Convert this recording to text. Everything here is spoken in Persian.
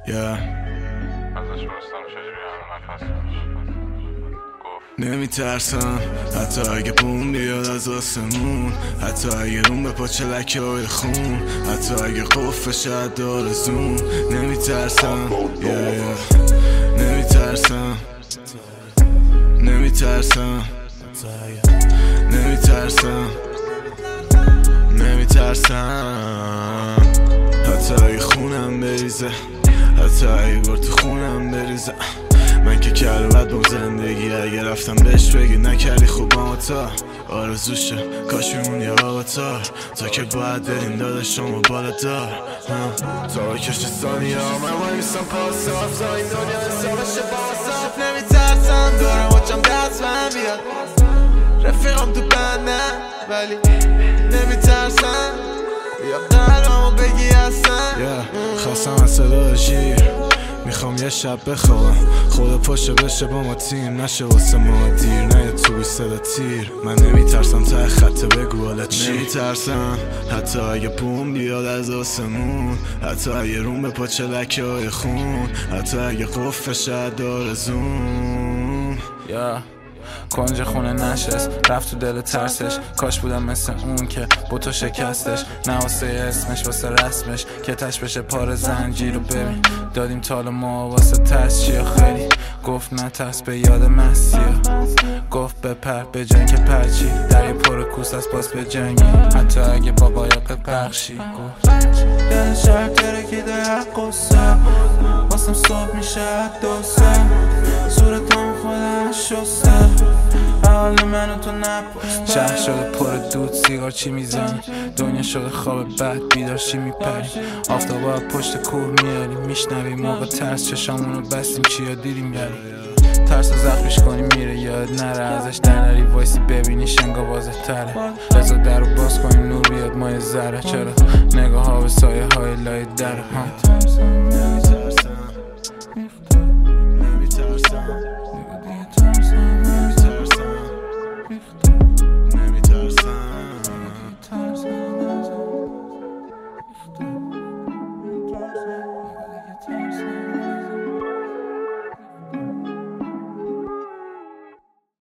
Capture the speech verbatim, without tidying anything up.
نمیترسم حتی اگه بوم بیاد از آسمون، حتی اگه روم به پاچه لکه های خون، حتی اگه قفل شد دار زون. نمیترسم yeah, yeah. نمیترسم نمیترسم نمیترسم نمیترسم حتی اگه خونم بریزه، حتی اگه گرد خونم بریزه. من که کربت با زندگی اگه رفتم بهش بگی نکردی خوب با تا آرزوشه کاش میمون یه آقاتار تا که باید بریم داداش شما بالا دار تا کشت ثانیه ها من باید میستم پاساف تا این دنیا حسابشه باساف. نمیترسم دارم بچم دست من بیاد رفیقم تو بندم ولی نمیترسم یا قلبمو بگی هستم yeah. خواستم از صدا شیر میخوام یه شب بخوام خدا پاشه بشه با ما تیم نشه واسه ما دیر نه تو صدا تیر. من نمیترسم تا خط بگو حالا چی. نمیترسم حتی اگه بوم بیاد از آسمون، حتی اگه روم به پاچه لکه های خون، حتی اگه قفل شد دار زون yeah. کنج خونه نشست رفت تو دل ترسش، کاش بودم مثل اون که بوتو شکستش، نه واسه اسمش واسه رسمش که تش بشه پار زنجیر رو ببین. دادیم تال ما واسه ترس چیه خیلی گفت نه ترس به یاد مسیح، گفت بپر به جنگ که پرچی دری پر کوس از باز به جنگی حتی اگه بابا یا ببخشی. گفت دل شهر ترکیده حق قصه واسم صبح میشه دوسته صورتم خودم شسته حال منو تو نپرس. شهر شده پر دود سیگار چی میزنی، دنیا شده خواب بد بیدار چی میپری، آفتابا پشت کوه میاری میشنوی موقع ترس چشامونو بستیم چیا دیدیم یاری ترس رو زخمش کنی میره یاد نره ازش در نری وایسی ببینی شنگا واضح تره رضا در رو باز کنیم نور بیاد مای ذره چرا نگاه ها به سایه های لای در ها